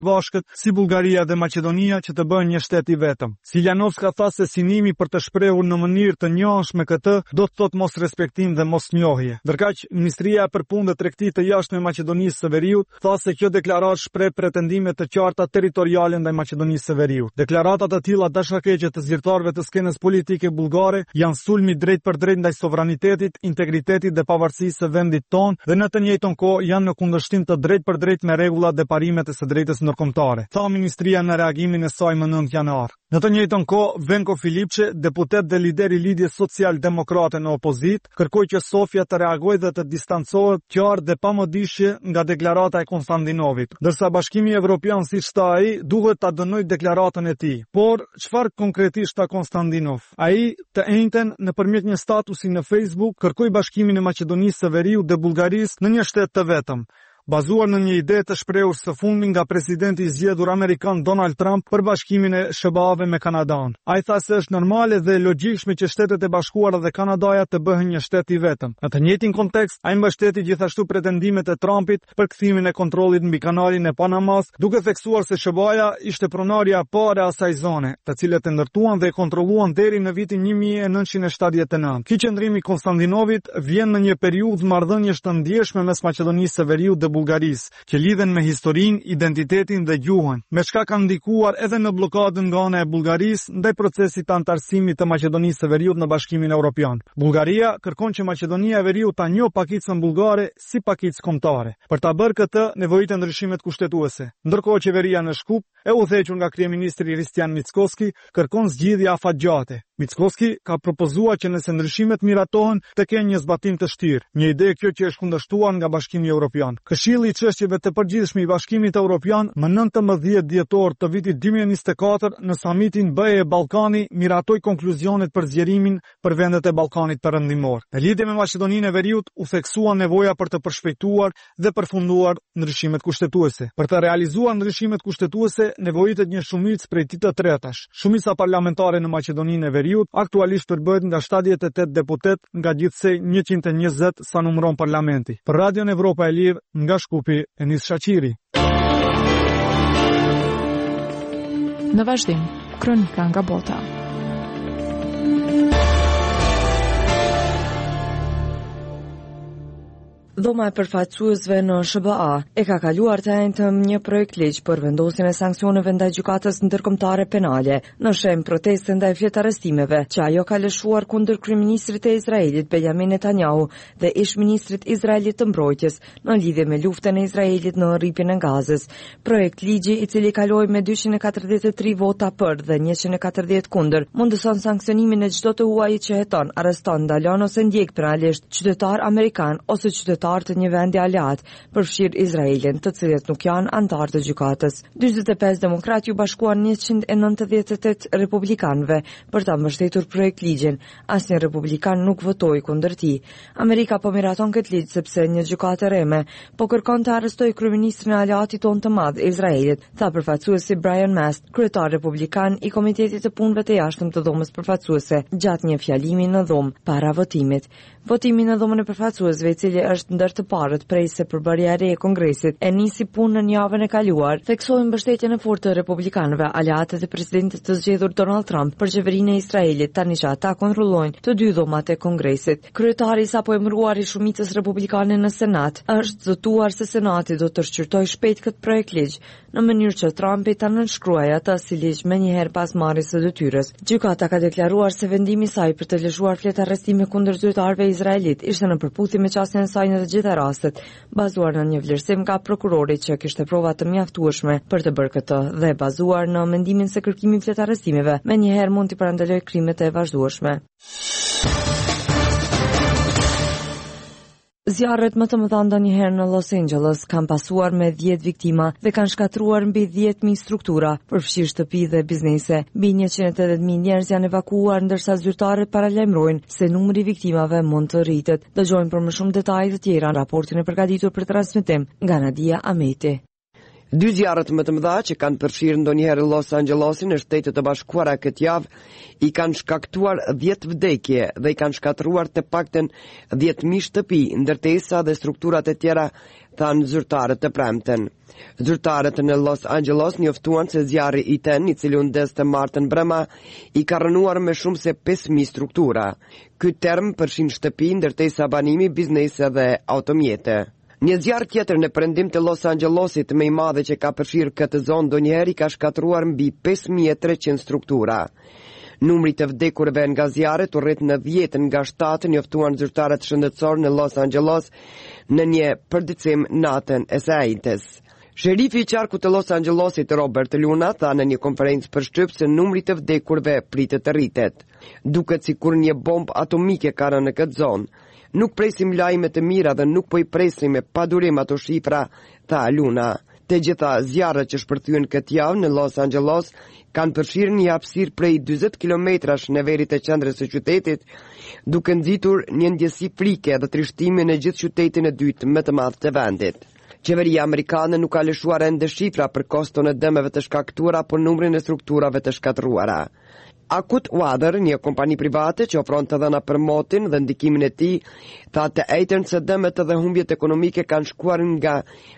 bashkët si Bullgaria dhe Maqedonia që të bëhen një shtet i vetëm. Siljanovska tha se synimi për të shprehur në mënyrë të njohshme këtë do të thotë mos respektim dhe mos njohje. Ndërkaq Ministria për Punë dhe Tregti të Jashtme e Maqedonisë së Veriut tha se kjo deklaratë shpreh pretendime të qarta territoriale ndaj Maqedonisë së Veriut. Deklarata të tilla dashakeqe të zyrtarëve të skenës politike bullgare janë sulmi drejt për drejt ndaj sovranitetit, integritetit dhe pavarësisë së vendit tonë dhe në të njëjtën kohë janë në kundërshtim të drejt për drejt me rregullat dhe parimet e së drejtës ndërkombëtare, tha Ministria në reagimin e saj më 9 janar. Në të njëjtën kohë, Venko Filipçe, deputet dhe lider i lidhjes social-demokrate në opozit, kërkoi që Sofia të reagojë dhe të distancohet qartë dhe pamëdishje nga deklarata e Konstantinovit, ndërsa Bashkimi Evropian, siç tha ai, duhet ta dënojë deklaratën e tij. Por çfarë konkretisht tha Konstantinov? Ai të njëjtën nëpërmjet një statusi në Facebook kërkoi bashkimin e Maqedonisë së Veriut dhe Bullgarisë në një shtet të vetëm, bazuar në një ide të shprehur së fundmi nga presidenti i zgjedhur amerikan Donald Trump për bashkimin e SBA-ve me Kanadan. Ai tha se është normale dhe logjikshme që Shtetet e Bashkuara dhe Kanadaja të bëhen një shtet i vetëm. Në të njëjtin kontekst, ai mbështeti gjithashtu pretendimet e Trumpit për kthimin e kontrollit mbi kanalin e Panamas, duke theksuar se SBA-ja ishte pronarja e parë e asaj zone, të cilët e ndërtuan dhe e kontrolluan deri në vitin 1979. Ky qendrim i Konstantinovit vjen në një periudhë marrëdhëniesh të ndjeshme mes Maqedonisë së Veriut dhe Bullgarisë, që lidhen me historinë, identitetin dhe gjuhën, me çka kanë ndikuar edhe në bllokadën nga ana e Bullgarisë ndaj procesit të anëtarësimit të Maqedonisë së Veriut në Bashkimin Evropian. Bullgaria kërkon që Maqedonia e Veriut ta njohë pakicën bullgare si pakicë kombëtare. Për ta bërë këtë, nevojitet ndryshimet kushtetuese. Ndërkohë qeveria në Shkup, e udhëhequr nga kryeministri Hristijan Mickoski, kërkon zgjidhje afatgjate. Mickoski ka propozuar që nëse ndryshimet miratohen të kenë një zbatim të shtirë, një ide kjo që është kundërshtuar nga Bashkimi Evropian. Këshilli i çështjeve të përgjithshme i Bashkimit Evropian më 19 dhjetor të vitit 2024 në samitin BE Ballkani miratoi konkluzionet për zgjerimin për vendet e Ballkanit Perëndimor. Në lidhje me Maqedoninë e Veriut u theksua nevoja për të përshpejtuar dhe përfunduar ndryshimet kushtetuese. Për të realizuar ndryshimet kushtetuese nevojitet një shumicë prej të tretash. Shumica parlamentare në Maqedoninë e Veriut aktualisht përbëhet nga 78 deputet nga gjithsej 120 sa numëron parlamenti. Për Radion Evropa e Lirë, nga Shkupi, Enis Shaqiri. Në vazhdim, kronika nga bota. Dhoma e përfaqësuesve në SBA e ka kaluar të njëjtën një projekt ligj për vendosjen e sanksioneve ndaj gjykatës ndërkombëtare penale në shem proteste ndaj fletarëstimeve që ajo ka lëshuar kundër kryeministrit e Izraelit Benjamin Netanyahu dhe ish-ministrit izraelit të mbrojtjes në lidhje me luftën e Izraelit në rripjen e Gazës. Projekt ligji, i cili kaloi me 243 vota për dhe 140 kundër, mundëson sanksionimin e çdo të huajit që heton, arreston, ndalon ose ndjek penalisht qytetar amerikan ose qytetar të një vendi aleat, përfshirë Izraelin, të cilët nuk janë antar të gjykatës. 45 demokratë ju bashkuan 198 republikanëve për ta mbështetur projekt ligjin. Asnjë republikan nuk votoi kundër tij. Amerika po miraton këtë ligj sepse një gjykatë reme po kërkon të arrestojë kryeministrin e aleatit tonë të madh Izraelit, tha përfaqësuesi Brian Mast, kryetar republikan i Komitetit të Punëve të Jashtëm të Dhomës Përfaqësuese, gjatë një fjalimi në dhomë para votimit. Votimi në dhomën e përfaqësuesve, i cili është ndër të parët prej se përbërja e re e Kongresit e nisi punën në javën e kaluar, theksoi mbështetjen e fortë të republikanëve, aleatët e presidentit të zgjedhur Donald Trump për qeverinë e Izraelit, tani që ata kontrollojnë të dy dhomat e Kongresit. Kryetari sapo emëruar i shumicës republikane në Senat është zotuar se Senati do të shqyrtojë shpejt këtë projekt ligj në mënyrë që Trumpi ta nënshkruajë atë si ligj menjëherë pas marrjes së detyrës. Gjykata ka deklaruar se vendimi i saj për të lëshuar fletarëstime kundër zyrtarëve izraelit ishte në përputhje me çastin e saj në të gjitha rastet, bazuar në një vlerësim nga prokurori që kishte prova të mjaftueshme për të bërë këtë dhe bazuar në mendimin se kërkimi i fletarëstimeve menjëherë mund të parandalojë krimet e vazhdueshme. Zjarret më të mëdha ndonjëherë në Los Angeles kanë pasuar me 10 viktima dhe kanë shkatruar mbi 10.000 struktura, përfshirë shtëpi dhe biznese. Mbi 180.000 njerëz janë evakuuar, ndërsa zyrtarët paralajmërojnë se numri i viktimave mund të rritet. Dëgjojmë për më shumë detaje të tjera në raportin e përgatitur për transmetim nga Nadia Ameti. Dy zjarret më të mëdha që kanë përfshirë ndonjëherë Los Angelesin në Shtetet e Bashkuara këtë javë i kanë shkaktuar 10 vdekje dhe i kanë shkatruar të paktën 10.000 shtëpi, ndërtesa dhe strukturat e tjera thanë zyrtarët të premten. Zyrtarët në Los Angeles njoftuan se zjarri i ten, i cili u ndes të martën brema, i ka rënuar me shumë se 5.000 struktura. Ky term përfshin shtëpi, ndërtesa banimi, biznese dhe automjete. Një zjarr tjetër në perëndim të Los Angelesit, më i madhe që ka përfshirë këtë zonë ndonjëherë, ka shkatruar mbi 5.300 struktura. Numri të vdekurve nga zjarret u rrit në 10 nga 7, njoftuan zyrtarët shëndetësor në Los Angeles në një përditësim natën e së njëjtës. Sherifi i qarkut të Los Angelesit, Robert Luna, tha në një konferencë për shtyp se numri të vdekurve pritet të rritet. Duket sikur një bombë atomike ka rënë në këtë zonë. Nuk presim lajme të mira dhe nuk po i presim me padurim ato shifra, tha Luna. Të gjitha zjarret që shpërthyen këtë javë në Los Angeles kanë përfshirë një hapësirë prej 40 kilometrash në veri të qendrës së qytetit, duke nxitur një ndjesi frike dhe trishtimi në gjithë qytetin e dytë më të madh të vendit. Qeveria amerikane nuk ka lëshuar ende shifra për koston e dëmeve të shkaktuara apo numrin e strukturave të shkatruara. Akut Water, një kompani private që ofron të dhëna për motin dhe ndikimin e tij, tha të njëjtën se dëmet dhe humbjet ekonomike kanë shkuar nga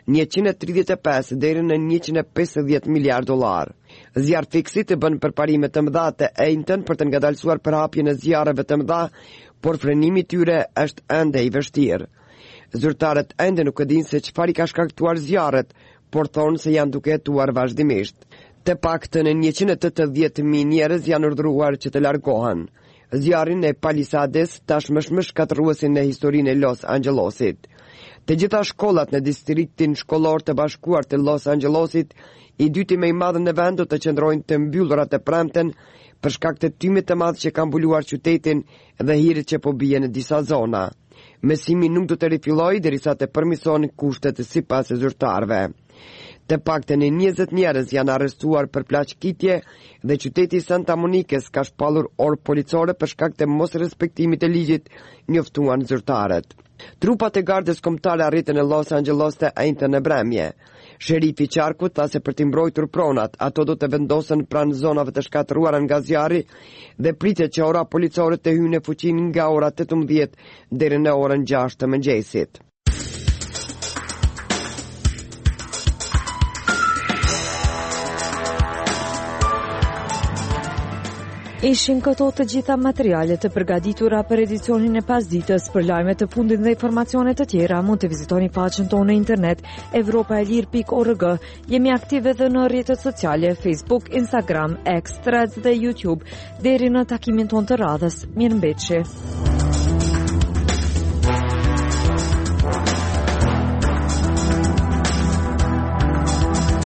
135 deri në 150 miliard dollar. Zjarr Fixit të bën përparime të mëdha të njëjtën për të ngadalësuar përhapjen e zjarreve të mëdha, por frenimi i tyre është ende i vështirë. Zyrtarët ende nuk e dinë se çfarë i ka shkaktuar zjarret, por thonë se janë duke jetuar vazhdimisht. Të paktën 180.000 njerëz janë urdhëruar që të largohen. Zjarrin e Palisades tashmë është më shkatërruesi në historinë e Los Angelesit. Të gjitha shkollat në distriktin shkollor të bashkuar të Los Angelesit, i dyti më i madh në vend, do të qëndrojnë të mbyllura të premten për shkak të tymit të madh që ka mbuluar qytetin dhe hirit që po bie në disa zona. Mësimi nuk do të rifillojë derisa të përmirësohen kushtet sipas zyrtarëve. Të paktën 20 njerëz janë arrestuar për plaçkitje dhe qyteti i Santa Monikës ka shpallur orë policore për shkak të mosrespektimit të ligjit, njoftuan zyrtarët. Trupat e gardës kombëtare arritën në Los Angeles të njëjtën e bremje. Sherifi i qarkut tha se për të mbrojtur pronat, ato do të vendosen pranë zonave të shkatëruara nga zjarri dhe pritet që ora policore të hyjnë në fuqi nga ora 18 deri në orën 6 të mëngjesit. Ishin këto të gjitha materialet të përgatitura për edicionin e pasditës. Për lajme të fundit dhe informacione të tjera mund të vizitoni faqen tonë në internet evropaelir.org. Jemi aktive edhe në rrjetet sociale Facebook, Instagram, X, Threads dhe YouTube. Deri në takimin tonë të radhës. Mirëmbëjtje.